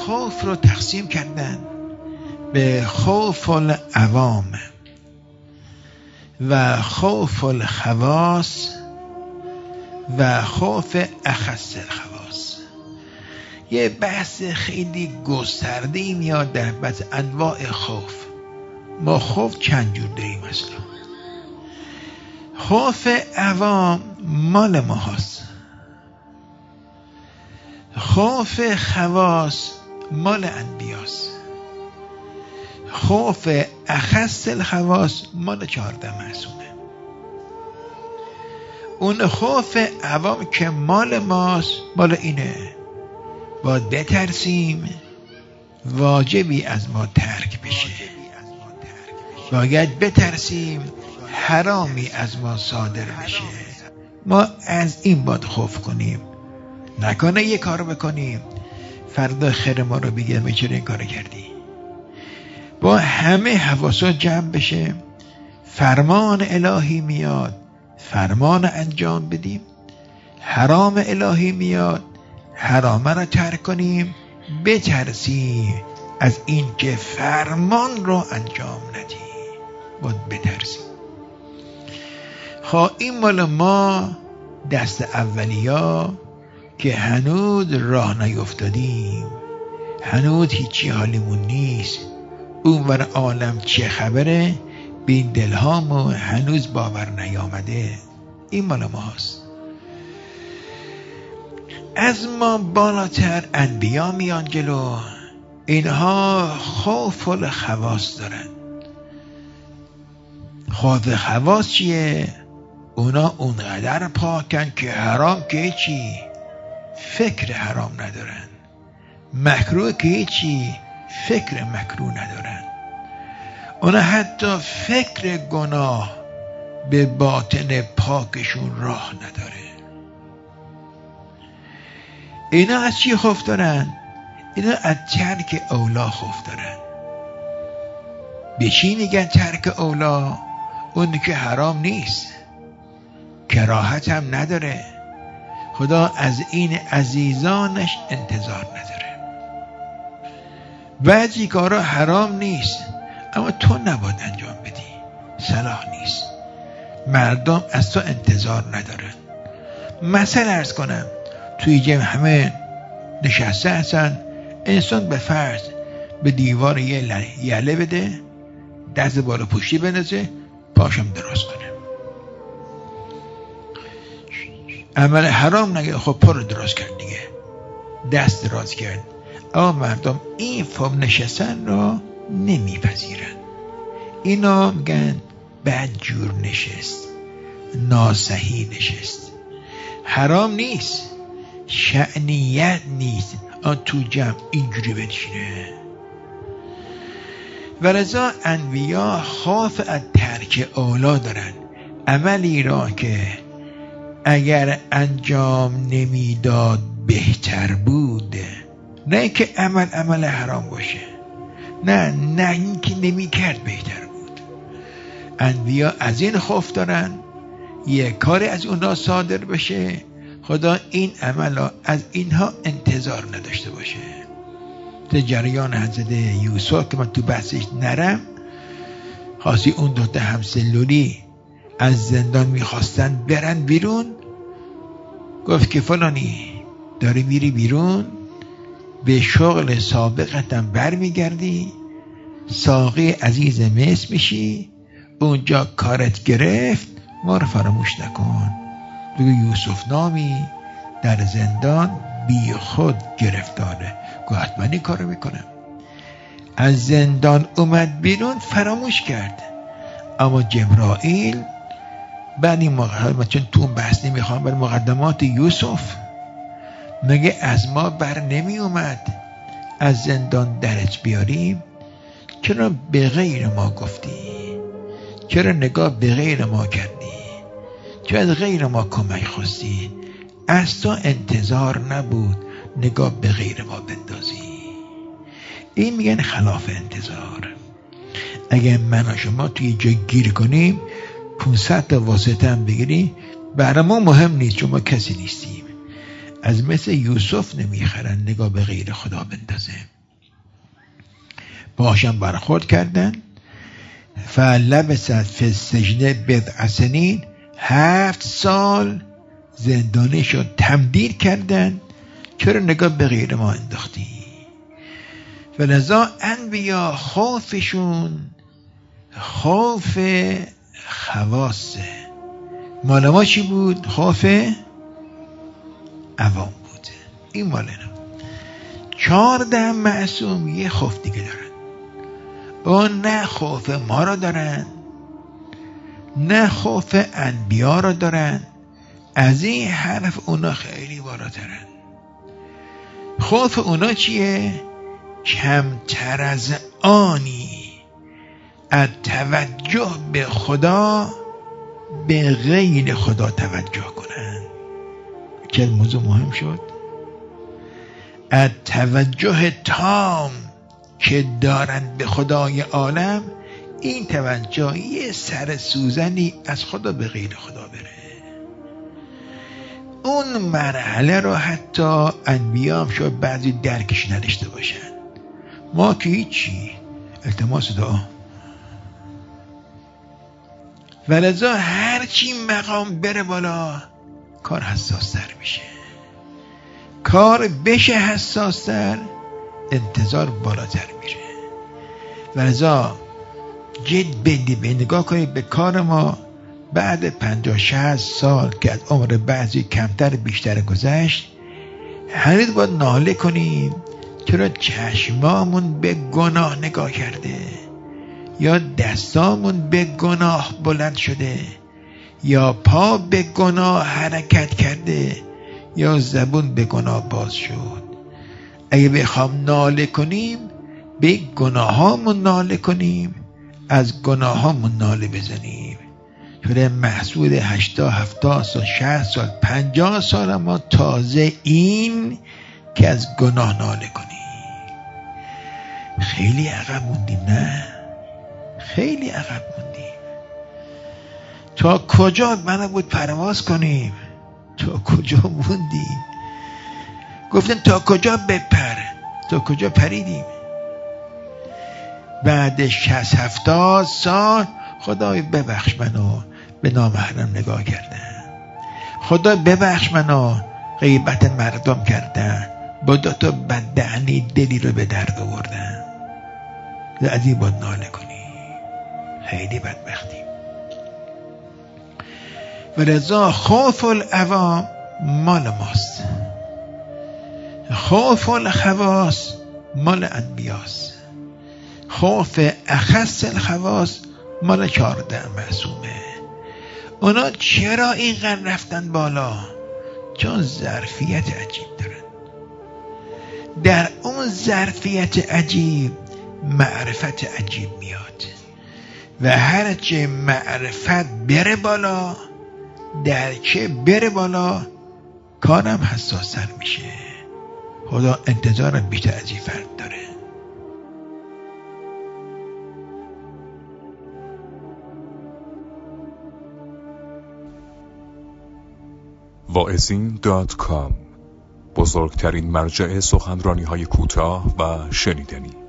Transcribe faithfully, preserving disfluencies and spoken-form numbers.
خوف رو تقسیم کردن به خوف العوام و خوف الخواص و خوف اخص الخواص. یه بحث خیلی گسترده‌ای میاد در بحث انواع خوف. ما خوف چند جور داریم اصلا. خوف عوام مال ما هست، خوف خواص مال انبیاست، خوف اخص الخواص مال چهارده معصومه. اون خوف عوام که مال ماست، مال اینه باید بترسیم واجبی از ما ترک بشه، باید بترسیم حرامی از ما صادر بشه. ما از این باید خوف کنیم، نکنه یه کار بکنیم فردا خیر ما رو بگه ما چرا این کار کردی. با همه حواسات جمع بشه، فرمان الهی میاد فرمان انجام بدیم، حرام الهی میاد حرامه را ترک کنیم، بترسیم از این که فرمان رو انجام ندیم، باید بترسیم. خواه این مال ما دست اولیا که هنوز راه نیفتادیم، هنوز هیچی حالیمون نیست، اونور عالم چه خبره بین دلهامو هنوز باور نیامده، این مال ماست. از ما بالاتر انبیا میان جلو، اینها خوف الخواص دارن. خوف خواص چیه؟ اونا اونقدر پاکن که حرام که چی فکر حرام ندارن، مکروه که چی فکر مکروه ندارن. اونا حتی فکر گناه به باطن پاکشون راه نداره. اینا از چی خوف دارن؟ اینا از ترک اولا خوف دارن. به چی میگن ترک اولا؟ اون که حرام نیست، کراهت هم نداره، خدا از این عزیزانش انتظار نداره. بعضی کارا حرام نیست اما تو نباید انجام بدی، صلاح نیست، مردم از تو انتظار ندارن. مثل عرض کنم توی جمع همه نشسته هستن، انسان به فرض به دیوار یه یله بده، دست بالا پشتی بندازه، پاشم دراز کنه، عمل حرام نگه، خب پا رو دراز کرد دیگه، دست دراز کرد. اما مردم این فرم نشستن رو نمیپذیرن، اینا میگن بد جور نشست، ناصحی نشست. حرام نیست، شأنیت نیست آن تو جمع اینجوری بنشینه. ولذا انبیا خوف از ترک اولا دارن، عملی را که اگر انجام نمیداد بهتر بود، نه اینکه عمل عمل حرام باشه، نه نه اینکه نمی کرد بهتر بود. انبیا از این خوف دارن یک کاری از اونها صادر بشه خدا این عمل از اینها انتظار نداشته باشه. در جریان حضرت یوسف که من تو بحثش نرم، خاصی اون دوتا همسلولی از زندان میخواستن برن بیرون، گفت که فلانی داری میری بیرون، به شغل سابقتم بر میگردی، ساقی عزیز مصر میشی، اونجا کارت گرفت، ما رو فراموش نکن. بگو یوسف نامی در زندان بی خود گرفتاره، گفت حتما این کار رو میکنم. از زندان اومد بیرون، فراموش کرد. اما جبرائیل بعد این مقدمات، چون تو اون بحث نمیخوام، برای مقدمات یوسف مگه از ما بر نمی اومد از زندان درت بیاریم؟ چرا به غیر ما گفتی؟ چرا نگاه به غیر ما کردی؟ چرا از غیر ما کمک خواستی؟ از تو انتظار نبود نگاه به غیر ما بندازی. این میگن خلاف انتظار. اگه من و شما توی جا گیر کنیم، پونصد تا واسطه هم بگیری، برای ما مهم نیست چون ما کسی نیستیم. از مثل یوسف نمیخرن نگاه به غیر خدا بندازه. باشم برخورد کردن. فلبست فی السجن بضع سنین، هفت سال زندانیشو تمدید کردن. چرا نگاه به غیر ما انداختی؟ ولذا انبیا خوفشون خوف خواصه. مال ما چی بود؟ خوف عوام بود. این مال اینا. چهارده معصوم یه خوف دیگه دارن. اون نه خوف ما را دارن، نه خوف انبیا را دارن. از این حرف اونا خیلی بالاترن. خوف اونا چیه؟ کمتر از آنی از توجه به خدا به غیر خدا توجه کنن. که موضوع مهم شد. از توجه تام که دارن به خدای عالم، این توجه یه سر سوزنی از خدا به غیر خدا بره. اون مرحله رو حتی انبیا هم شاید بعضی درکش نداشته باشن. ما که هیچی. التماس دعا. ولذا هرچی مقام بره بالا کار حساس تر میشه. کار بشه حساس تر، انتظار بالاتر میره. ولذا جد بندی به نگاه کنید به کار ما. بعد پنجاه شصت سال که از عمر بعضی کمتر بیشتر گذشت، هنوز باید ناله کنیم چرا چشمامون به گناه نگاه کرده، یا دستامون به گناه بلند شده، یا پا به گناه حرکت کرده، یا زبون به گناه باز شد. اگه بخوام ناله کنیم به گناهامون ناله کنیم، از گناهامون ناله بزنیم. چون محصول هشتاد هفتاد سال شصت سال پنجاه سال ما تازه این که از گناه ناله کنیم. خیلی عقب موندیم. نه خیلی عقب موندیم. تا کجا بنا بود پرواز کنیم؟ تا کجا موندیم؟ گفتن تا کجا بپر؟ تا کجا پریدیم؟ بعد شصت هفتاد سال خدای ببخش منو به نامحرم نگاه کردن، خدا ببخش منو غیبت مردم کردن، با دو تا بددهنی دلی رو به درد آوردن. از این باید ناله کنی. خیلی بدبختیم. ولذا خوف العوام مال ماست، خوف الخواص مال انبیاست. خوف اخص الخواص مال چهارده معصومه. اونا چرا اینقدر رفتن بالا؟ چون ظرفیت عجیب دارن. در اون ظرفیت عجیب معرفت عجیب میاد و هرچه معرفت بره بالا، درکه بره بالا، کارم حساس‌تر میشه. خدا انتظارم بیشتر از این فرد داره. واعظین دات کام، بزرگترین مرجع سخنرانی‌های کوتاه و شنیدنی.